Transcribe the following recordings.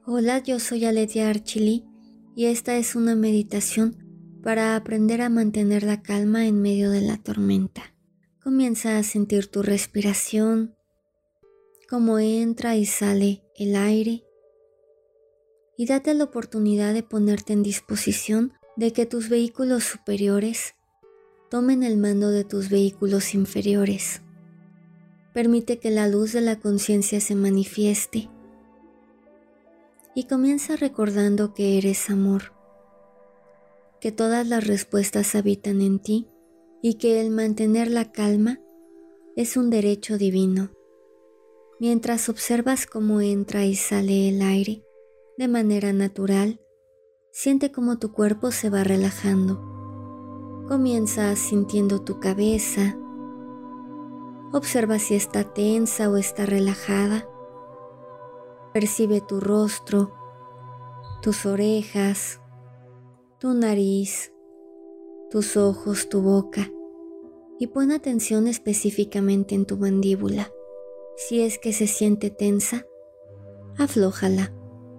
Hola, yo soy Aletia Archili y esta es una meditación para aprender a mantener la calma en medio de la tormenta. Comienza a sentir tu respiración, cómo entra y sale el aire, y date la oportunidad de ponerte en disposición de que tus vehículos superiores tomen el mando de tus vehículos inferiores. Permite que la luz de la conciencia se manifieste y comienza recordando que eres amor, que todas las respuestas habitan en ti y que el mantener la calma es un derecho divino. Mientras observas cómo entra y sale el aire de manera natural, siente cómo tu cuerpo se va relajando. Comienza sintiendo tu cabeza, observa si está tensa o está relajada. Percibe tu rostro, tus orejas, tu nariz, tus ojos, tu boca, y pon atención específicamente en tu mandíbula. Si es que se siente tensa, aflójala.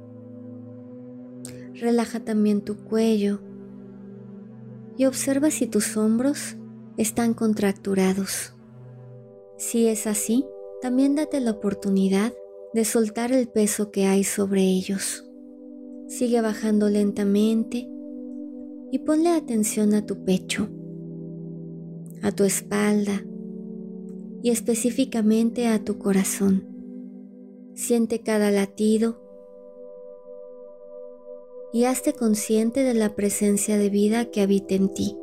Relaja también tu cuello y observa si tus hombros están contracturados. Si es así, también date la oportunidad de soltar el peso que hay sobre ellos. Sigue bajando lentamente y ponle atención a tu pecho, a tu espalda y específicamente a tu corazón. Siente cada latido y hazte consciente de la presencia de vida que habita en ti.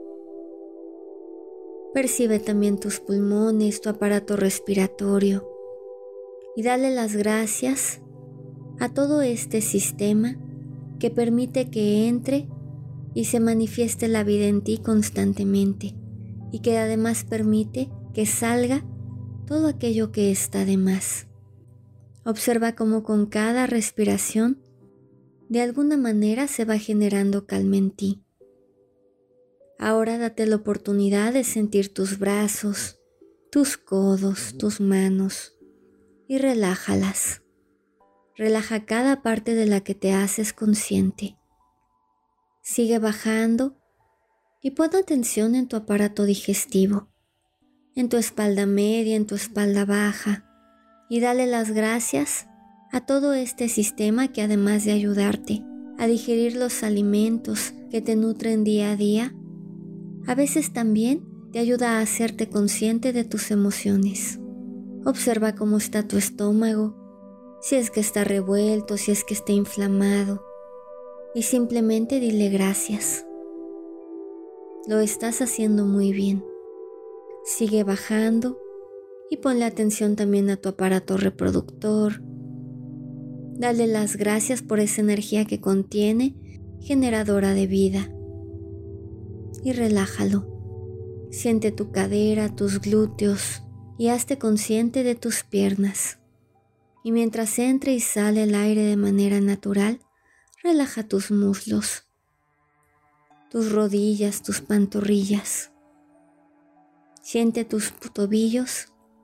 Percibe también tus pulmones, tu aparato respiratorio y dale las gracias a todo este sistema que permite que entre y se manifieste la vida en ti constantemente y que además permite que salga todo aquello que está de más. Observa cómo con cada respiración de alguna manera se va generando calma en ti. Ahora date la oportunidad de sentir tus brazos, tus codos, tus manos y relájalas. Relaja cada parte de la que te haces consciente. Sigue bajando y pon atención en tu aparato digestivo, en tu espalda media, en tu espalda baja, y dale las gracias a todo este sistema que además de ayudarte a digerir los alimentos que te nutren día a día, a veces también te ayuda a hacerte consciente de tus emociones. Observa cómo está tu estómago, si es que está revuelto, si es que está inflamado, y simplemente dile gracias. Lo estás haciendo muy bien. Sigue bajando y ponle atención también a tu aparato reproductor. Dale las gracias por esa energía que contiene, generadora de vida. Y relájalo. Siente tu cadera, tus glúteos y hazte consciente de tus piernas. Y mientras entra y sale el aire de manera natural, relaja tus muslos, tus rodillas, tus pantorrillas. Siente tus tobillos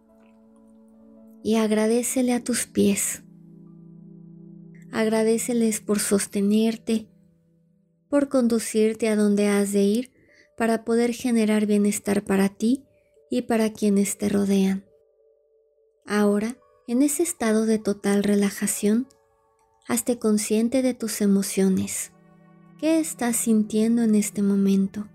y agradécele a tus pies. Agradéceles por sostenerte, por conducirte a donde has de ir para poder generar bienestar para ti y para quienes te rodean. Ahora, en ese estado de total relajación, hazte consciente de tus emociones. ¿Qué estás sintiendo en este momento?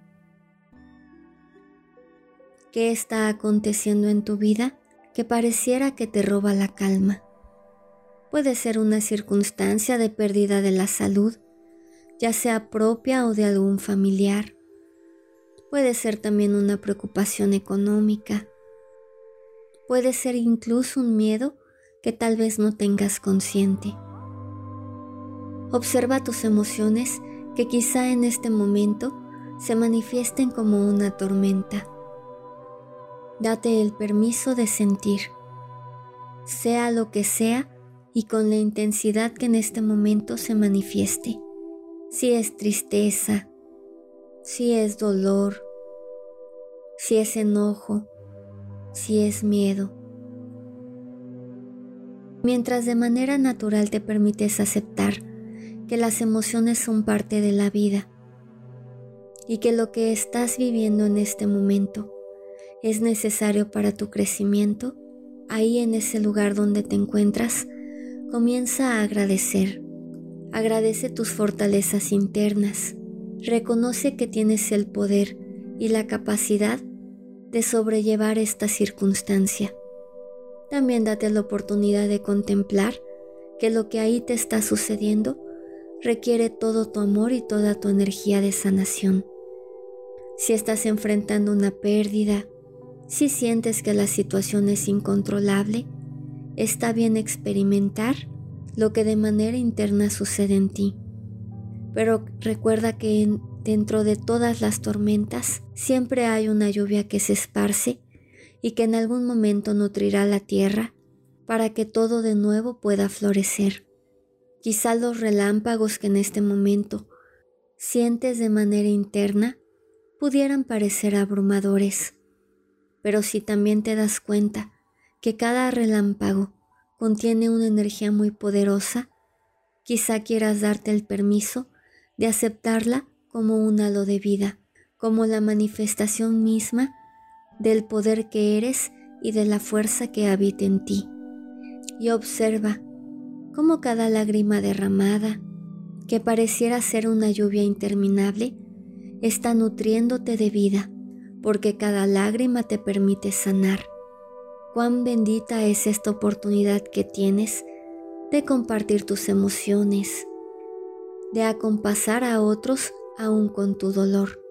¿Qué está aconteciendo en tu vida que pareciera que te roba la calma? Puede ser una circunstancia de pérdida de la salud, ya sea propia o de algún familiar. Puede ser también una preocupación económica. Puede ser incluso un miedo que tal vez no tengas consciente. Observa tus emociones que quizá en este momento se manifiesten como una tormenta. Date el permiso de sentir, sea lo que sea y con la intensidad que en este momento se manifieste. Si es tristeza, si es dolor, si es enojo, si es miedo. Mientras de manera natural te permites aceptar que las emociones son parte de la vida y que lo que estás viviendo en este momento es necesario para tu crecimiento. Ahí en ese lugar donde te encuentras, comienza a agradecer. Agradece tus fortalezas internas. Reconoce que tienes el poder y la capacidad de sobrellevar esta circunstancia. También date la oportunidad de contemplar que lo que ahí te está sucediendo requiere todo tu amor y toda tu energía de sanación. Si estás enfrentando una pérdida, si sientes que la situación es incontrolable, está bien experimentar lo que de manera interna sucede en ti. Pero recuerda que dentro de todas las tormentas siempre hay una lluvia que se esparce y que en algún momento nutrirá la tierra para que todo de nuevo pueda florecer. Quizá los relámpagos que en este momento sientes de manera interna pudieran parecer abrumadores, pero si también te das cuenta que cada relámpago contiene una energía muy poderosa, quizá quieras darte el permiso de aceptarla como un halo de vida, como la manifestación misma del poder que eres y de la fuerza que habita en ti. Y observa cómo cada lágrima derramada, que pareciera ser una lluvia interminable, está nutriéndote de vida, porque cada lágrima te permite sanar. Cuán bendita es esta oportunidad que tienes de compartir tus emociones, de acompasar a otros aún con tu dolor.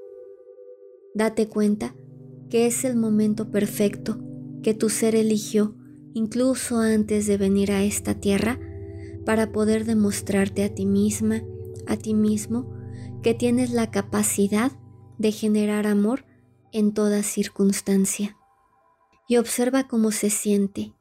Date cuenta que es el momento perfecto que tu ser eligió, incluso antes de venir a esta tierra, para poder demostrarte a ti misma, a ti mismo, que tienes la capacidad de generar amor en toda circunstancia. Y observa cómo se siente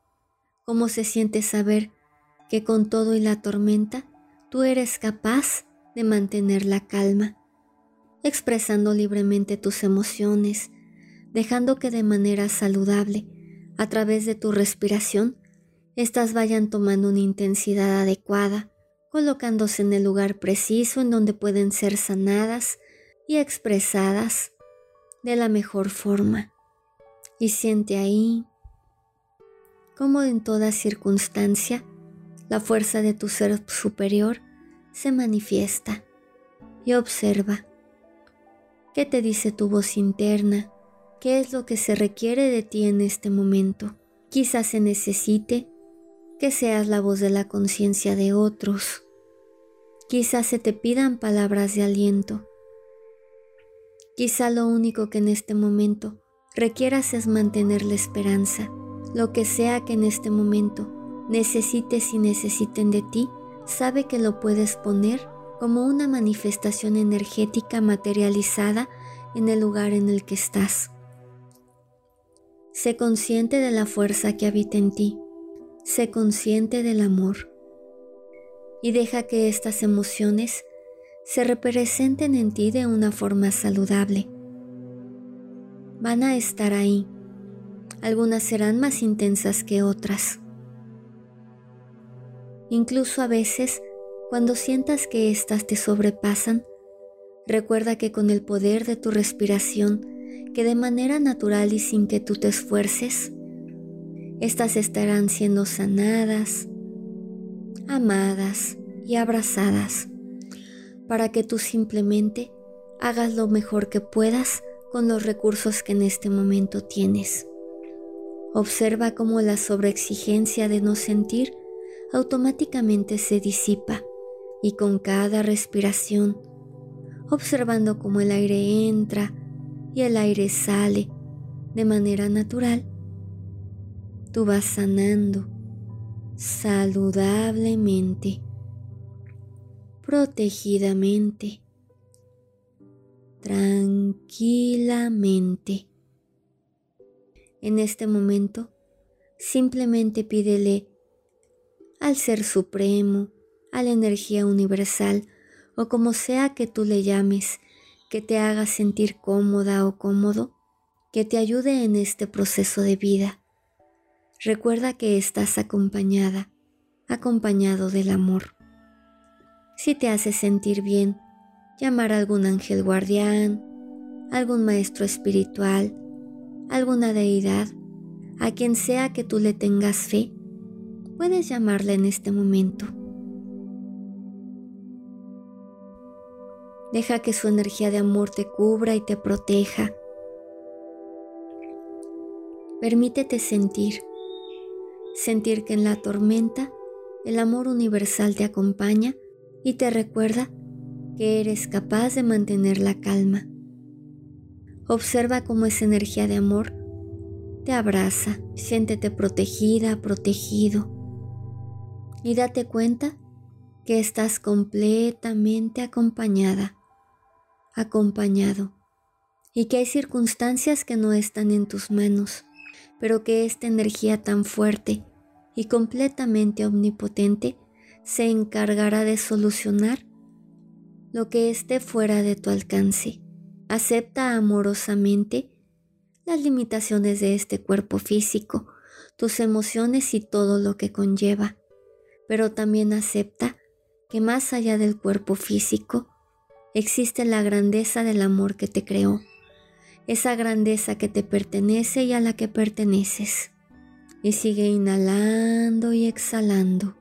saber que con todo y la tormenta, tú eres capaz de mantener la calma, expresando libremente tus emociones, dejando que de manera saludable, a través de tu respiración, estas vayan tomando una intensidad adecuada, colocándose en el lugar preciso en donde pueden ser sanadas y expresadas de la mejor forma. Y siente ahí cómo en toda circunstancia la fuerza de tu ser superior se manifiesta. Y observa qué te dice tu voz interna, qué es lo que se requiere de ti en este momento. Quizás se necesite que seas la voz de la conciencia de otros. Quizás se te pidan palabras de aliento. Quizá lo único que en este momento requieras es mantener la esperanza. Lo que sea que en este momento necesites y necesiten de ti, sabe que lo puedes poner como una manifestación energética materializada en el lugar en el que estás. Sé consciente de la fuerza que habita en ti. Sé consciente del amor y deja que estas emociones se representen en ti de una forma saludable. Van a estar ahí. Algunas serán más intensas que otras. Incluso a veces, cuando sientas que éstas te sobrepasan, recuerda que con el poder de tu respiración, que de manera natural y sin que tú te esfuerces, estas estarán siendo sanadas, amadas y abrazadas, para que tú simplemente hagas lo mejor que puedas con los recursos que en este momento tienes. Observa cómo la sobreexigencia de no sentir automáticamente se disipa y con cada respiración, observando cómo el aire entra y el aire sale de manera natural, tú vas sanando saludablemente, protegidamente, tranquilamente. En este momento, simplemente pídele al Ser Supremo, a la energía universal o como sea que tú le llames, que te haga sentir cómoda o cómodo, que te ayude en este proceso de vida. Recuerda que estás acompañado del amor. Si te hace sentir bien, llamar a algún ángel guardián, algún maestro espiritual, alguna deidad, a quien sea que tú le tengas fe, puedes llamarle en este momento. Deja que su energía de amor te cubra y te proteja. Permítete sentir que en la tormenta el amor universal te acompaña y te recuerda que eres capaz de mantener la calma. Observa cómo esa energía de amor te abraza, siéntete protegida, protegido y date cuenta que estás completamente acompañada, acompañado y que hay circunstancias que no están en tus manos, pero que esta energía tan fuerte y completamente omnipotente se encargará de solucionar lo que esté fuera de tu alcance. Acepta amorosamente las limitaciones de este cuerpo físico, tus emociones y todo lo que conlleva, pero también acepta que más allá del cuerpo físico existe la grandeza del amor que te creó, esa grandeza que te pertenece y a la que perteneces. Y sigue inhalando y exhalando.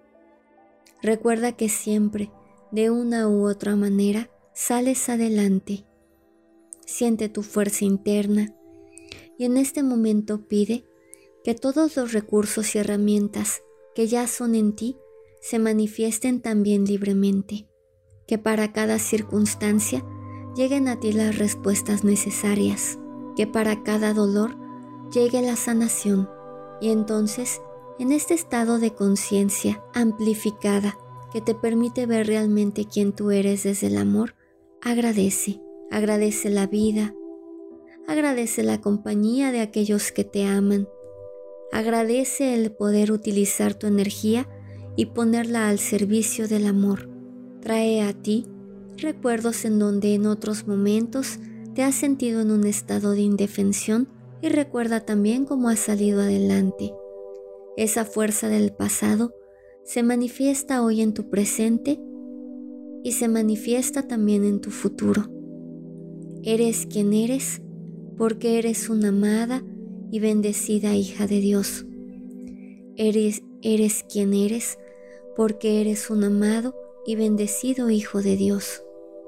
Recuerda que siempre, de una u otra manera, sales adelante. Siente tu fuerza interna y en este momento pide que todos los recursos y herramientas que ya son en ti se manifiesten también libremente, que para cada circunstancia lleguen a ti las respuestas necesarias, que para cada dolor llegue la sanación. Y entonces, en este estado de conciencia amplificada que te permite ver realmente quién tú eres desde el amor, agradece la vida, agradece la compañía de aquellos que te aman, agradece el poder utilizar tu energía y ponerla al servicio del amor. Trae a ti recuerdos en donde en otros momentos te has sentido en un estado de indefensión y recuerda también cómo has salido adelante. Esa fuerza del pasado se manifiesta hoy en tu presente y se manifiesta también en tu futuro. Eres quien eres porque eres una amada y bendecida hija de Dios. Eres quien eres porque eres un amado y bendecido hijo de Dios.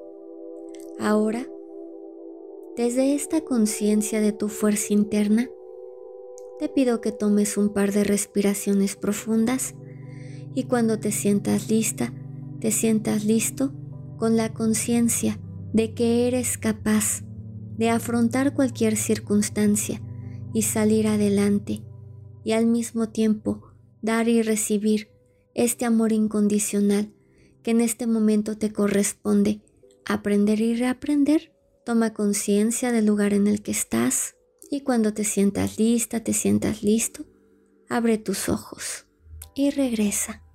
Ahora, desde esta conciencia de tu fuerza interna, te pido que tomes un par de respiraciones profundas y cuando te sientas lista, te sientas listo con la conciencia de que eres capaz de afrontar cualquier circunstancia y salir adelante y al mismo tiempo dar y recibir este amor incondicional que en este momento te corresponde aprender y reaprender. Toma conciencia del lugar en el que estás y cuando te sientas lista, te sientas listo, abre tus ojos y regresa.